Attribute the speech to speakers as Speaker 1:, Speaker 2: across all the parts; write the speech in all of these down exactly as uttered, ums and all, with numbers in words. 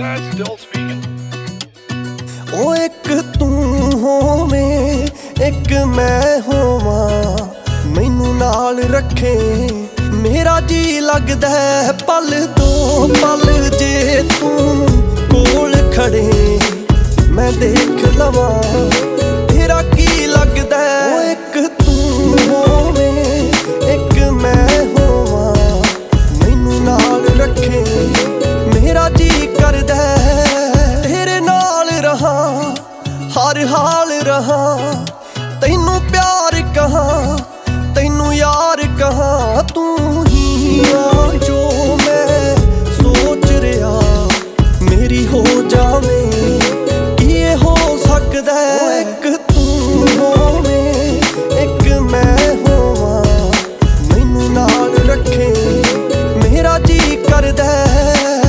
Speaker 1: Chad still speaking.
Speaker 2: ओ एक तू होवें एक मैं होवां, मैनू नाल रखे मेरा जी लगदा है पल दो पल जे तू कोल खड़े मैं देख लवां तेरा की लगदा है। ओ एक तू होवें एक मैं होवां, मैनू नाल रखे मेरा जी करदा है तेरे नाल रहा हर हाल रहा, तैनू प्यार कहा तैनू यार कहा, तू ही आ जो मैं सोच रहा मेरी हो जावे कि ये हो सकदा है। एक तू होवें एक मैं होवां, मैनू नाल रखे मेरा जी करदा है।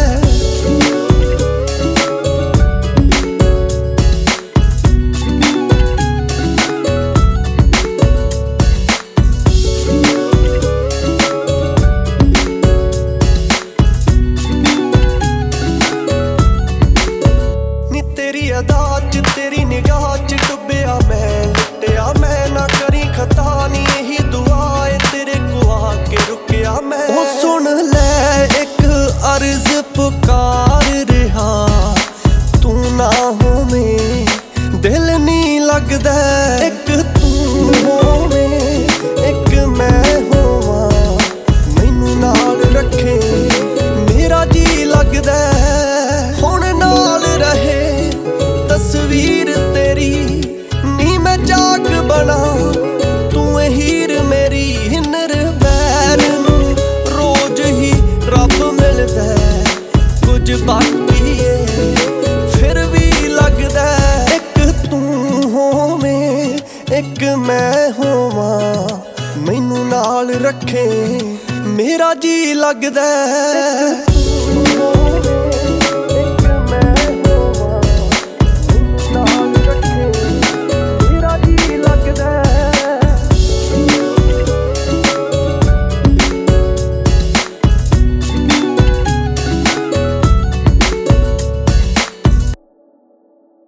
Speaker 2: तेरी अदा च तेरी निगाह च डुबिया मैं लुटिया मैं, ना करी खता नी यही दुआ है तेरे को आके रुकिया मैं। ओ सुन ले एक अर्ज पुकार रहा, तू ना होवें दिल नी लगदा, एक तू होवें एक मैं होवां, मैनू नाल रखे मेरा जी लगदा हुण नाल रहे तस्वीर तेरी नी मैं जाग बना, तू हीर मेरी हिनर बैर नू रोज ही रब मिलदा कुछ बाकी है फिर भी लगदा। एक तू होवें एक मैं होवां, मैनू नाल रखे मेरा जी लगदा।